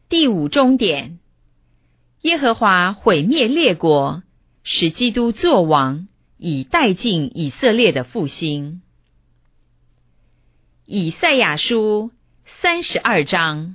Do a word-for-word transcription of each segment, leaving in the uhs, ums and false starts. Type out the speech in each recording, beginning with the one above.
第五中点，耶和华毁灭列国，使基督作王，以带进以色列的复兴。以赛亚书三十二章。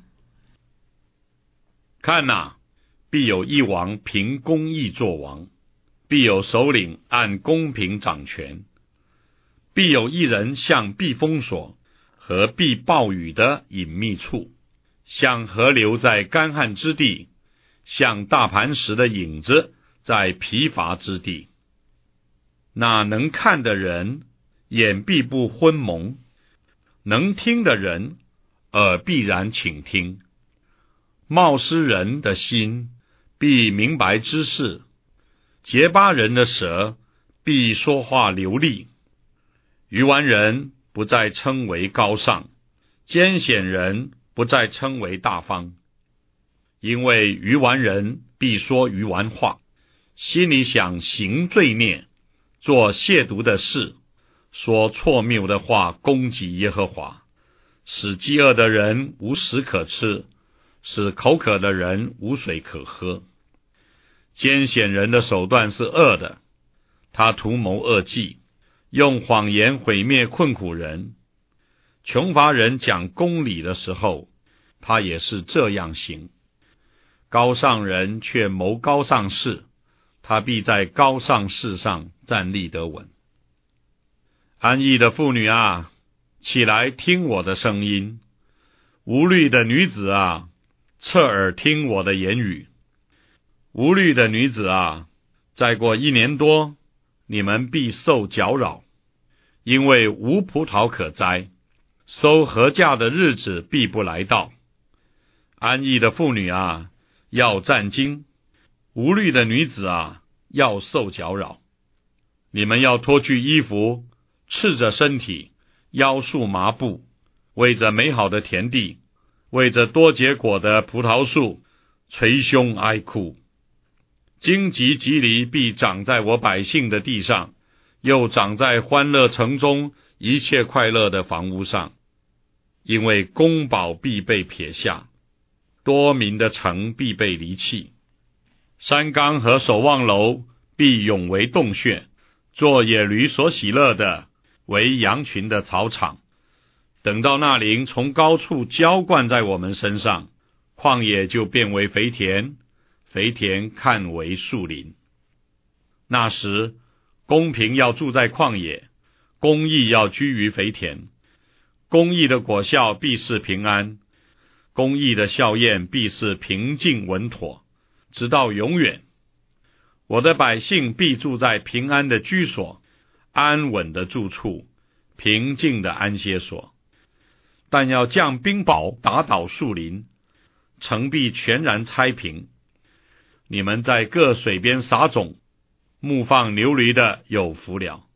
看哪，必有一王凭公义作王，必有首领按公平掌权，必有一人像避风所和避暴雨的隐秘处，像河流在干旱之地，像大磐石的影子在疲乏之地。那能看的人眼必不昏蒙，能听的人耳必然倾听。冒失人的心必明白知识，结巴人的舌必说话流利。愚顽人不再称为高尚，奸险人不再称为大方。因为愚顽人必说愚顽话，心里想行罪孽，做亵渎的事，说错谬的话攻击耶和华，使饥饿的人无食可吃，使口渴的人无水可喝。奸险人的手段是恶的，他图谋恶计，用谎言毁灭困苦人。穷乏人讲公理的时候，他也是这样行。高尚人却谋高尚事，他必在高尚事上站立得稳。安逸的妇女啊，起来听我的声音；无虑的女子啊，侧耳听我的言语。无虑的女子啊，再过一年多，你们必受搅扰，因为无葡萄可摘，收禾稼的日子必不来到。安逸的妇女啊，要战惊；无虑的女子啊，要受搅扰。你们要脱去衣服，赤着身体，腰束麻布，为着美好的田地，为着多结果的葡萄树，捶胸哀哭。荆棘棘藜必长在我百姓的地上，又长在欢乐城中一切快乐的房屋上。因为宫堡必被撇下，多民的城必被离弃。山冈和守望楼必永为洞穴，做野驴所喜乐的，为羊群的草场。等到那灵从高处浇灌在我们身上，旷野就变为肥田，肥田看为树林。那时，公平要住在旷野，公义要居于肥田。公义的果效必是平安，公义的效验必是平静稳妥，直到永远。我的百姓必住在平安的居所，安稳的住处，平静的安歇所。但要降冰雹打倒树林，城必全然拆平。你们在各水边撒种，牧放牛驴的有福了。